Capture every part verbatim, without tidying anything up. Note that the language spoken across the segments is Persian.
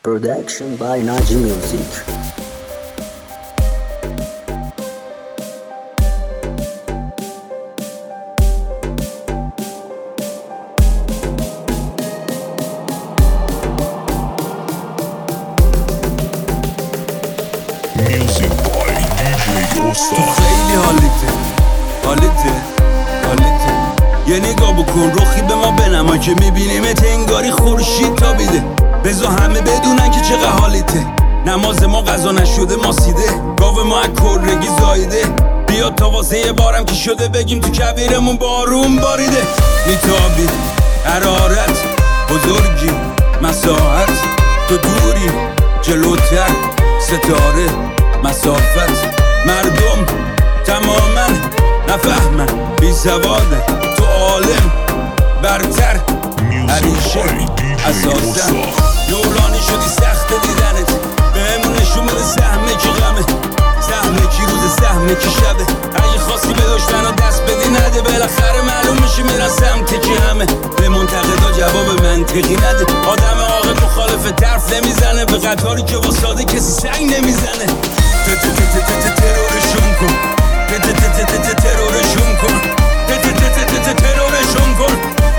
Production by Naji Music. Music by دی جی تو استاد. خیلی حالیته حالیته حالیته یه نگاه بکن رخی به ما بنما که میبینیمت انگاری خورشید تابیده. بذار همه بدونن که چقدر حالیته. نماز ما قضا نشده ما سیده، گاو ما از کرگی زایده. بیا تا واسه یه بارم که شده بگیم تو کبیرمون بارون باریده. میتابید حرارت بزرگی مساحت، تو دوری جلوتر ستاره مسافت. مردم تماما نفهمن بی سواده، تو عالم برتر عریشه اساسا. نورانی شدی سخت دیدنت، بهمون نشون بده سهمه کی غمه، سهمه کی روز سهمه کی شبه. اگه خواستی به دشمنا دست بدی نده، بالاخره معلوم میشه میرن سمت کی همه. به منتقدا جواب منطقی نده، آدم عاقل مخالف طرف نمیزنه، به قطاری که واساده کسی سنگ نمیزنه. ترورشون کن ترورشون کن ترورشون کن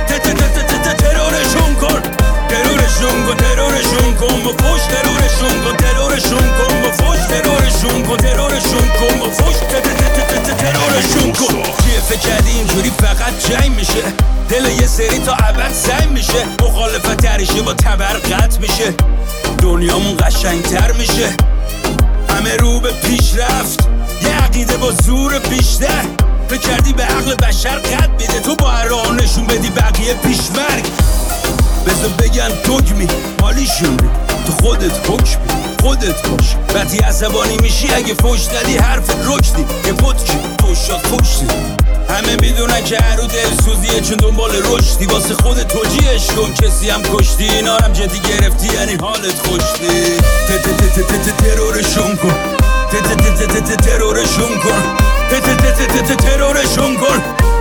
ترورشون کن ترورشون کن ترورشون کن با فوش ترورشون کن ترورشون کن با فوش ترورشون کن ترورشون کن با فوش ترورشون کن. چیه فکر کردی اینجوری فقط جنگ میشه؟ دل یه سری تا ابد سنگ میشه، مخالفت تریشه با تبر قطع میشه، دنیامون قشنگتر میشه. همه رو به پیشرفت، یه عقیده با زور بیشتر. فکر کردی به عقل بشر قد میده، تو با هر راه نشون بدی بقیه پیشمرگ. بذار بگن دگمی حالیشون، تو خودت حکمی خودت باش. وقتی عصبانی میشی اگه فوش دادی حرفت رکدی، یه پتکی توشات پشتی. همه میدونن که هر رو دلسوزیه چون دنبال رشدی، واسه خودت توجیهش کن کسی هم کشتی. اینا هم جدی گرفتی یعنی حالت خوشتی. ترورشون کن ترورشون کن ترورشون کن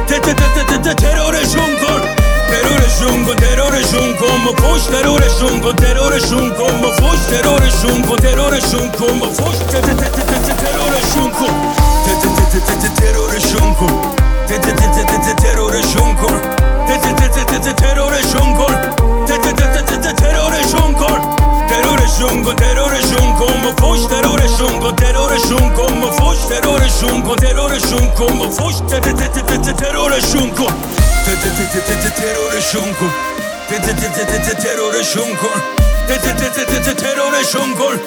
ترورشون کن ترورشون کن ترورشون کن با فوش ترورشون کن ترورشون کن با فوش ترورشون کن ترورشون کن با فوش ترورشون کن ترورشون کن ترورشون کن ترورشون کن ترورشون کن ترورشون کن ترورشون کن با فوش ترورشون کن ترورشون کن با فوش ترورشون کن ترورشون کن با فوش ترورشون کن ترورشون کن ترورشون کن ترورشون کن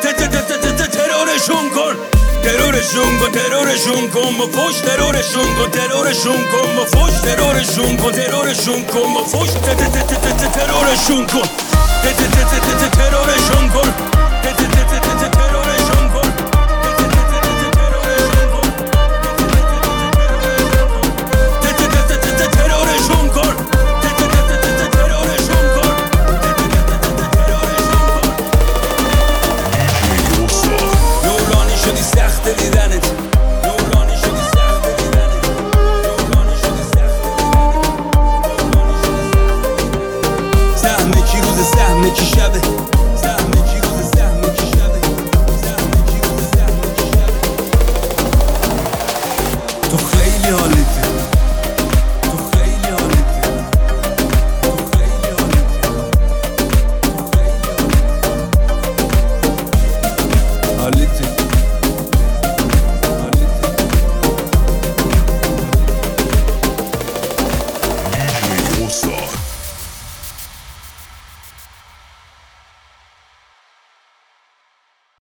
ترورشون کن ترورشون کن ترورشون کن با فوش ترورشون کن ترورشون کن با فوش ترورشون کن ترورشون کن با فوش ترورشون کن ترورشون کن ترورشون کن نورانی شدی سخت دیدنت، نورانی شدی سخت دیدنت، نورانی شدی سخت دیدنت. سهمه کی روز سهمه کی شبه،